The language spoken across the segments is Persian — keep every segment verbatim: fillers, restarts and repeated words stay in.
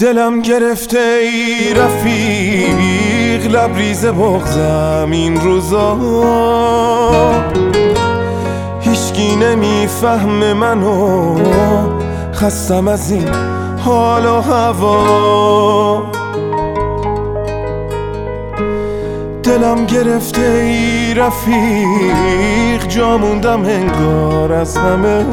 دلم گرفته ای رفیق، لبریز بغضم این روزا، هیچکی نمیفهمه منو، خستم از این حال و هوا. دلم گرفته ای رفیق، جا موندم انگار از همه،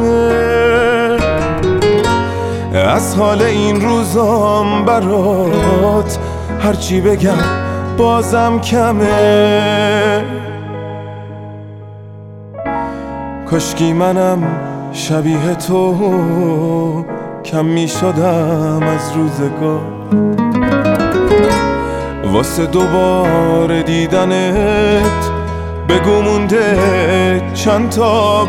از حال این روزام برات هرچی بگم بازم کمه. کاشکی منم شبیه تو کم می شدم از روزگار، واسه دوباره دیدنت بگو مونده چند تا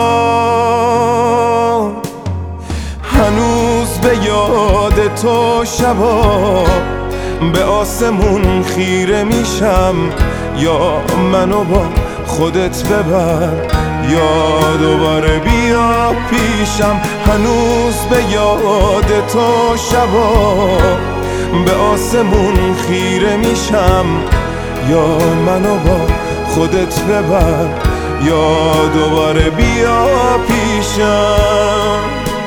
بهار. هنوز به یاد تو شبا به آسمون خیره میشم، یا منو با خودت ببر یا دوباره بیا پیشم. هنوز به یاد تو شبا به آسمون خیره میشم، یا منو با خودت ببر یا دوباره بیا پیشم.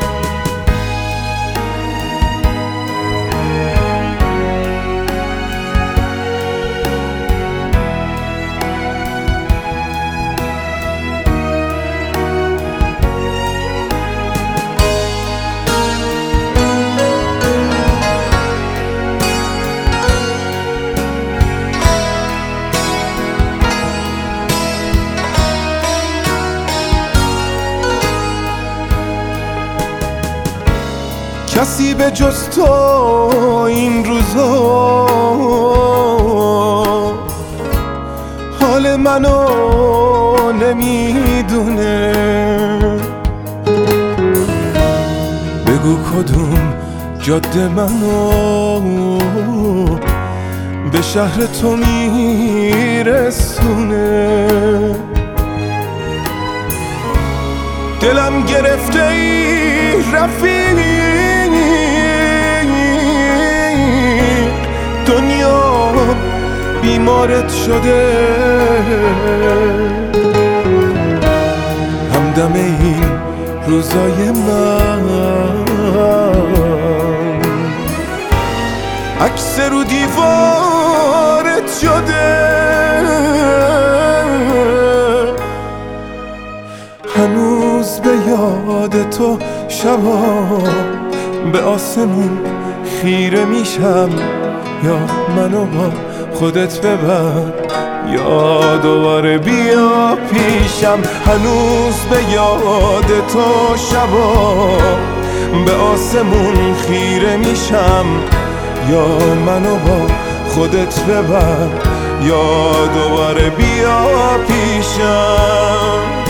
کسی به جز تو این روزا حال منو نمیدونه. بگو کدوم جاده منو به شهر تو میرسونه. دلم گرفته ای رفیق، دنیا بیمارت شده، همدم این روزای من عکس رو دیوارت شده. هنوز به یاد تو شبا به آسمون خیره میشم، یا منو با خودت ببر یا دوباره بیا پیشم. هنوز به یاد تو شبا به آسمون خیره میشم، یا منو با خودت ببر یا دوباره بیا پیشم.